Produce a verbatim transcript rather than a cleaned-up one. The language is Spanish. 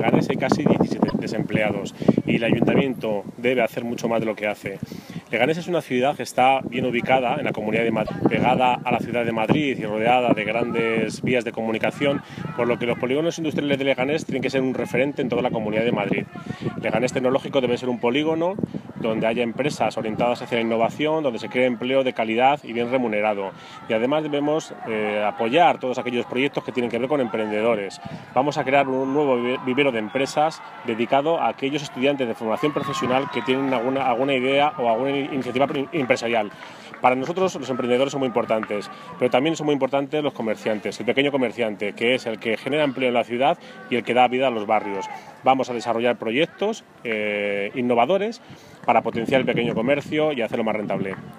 Leganés hay casi diecisiete desempleados y el ayuntamiento debe hacer mucho más de lo que hace. Leganés es una ciudad que está bien ubicada en la Comunidad de Madrid, pegada a la ciudad de Madrid y rodeada de grandes vías de comunicación, por lo que los polígonos industriales de Leganés tienen que ser un referente en toda la Comunidad de Madrid. Leganés Tecnológico debe ser un polígono donde haya empresas orientadas hacia la innovación, donde se cree empleo de calidad y bien remunerado. Y además debemos eh, apoyar todos aquellos proyectos que tienen que ver con emprendedores. Vamos a crear un nuevo vivero de empresas dedicado a aquellos estudiantes de formación profesional que tienen alguna, alguna idea o alguna iniciativa empresarial. Para nosotros los emprendedores son muy importantes, pero también son muy importantes los comerciantes, el pequeño comerciante, que es el que genera empleo en la ciudad y el que da vida a los barrios. Vamos a desarrollar proyectos eh, innovadores para potenciar el pequeño comercio y hacerlo más rentable.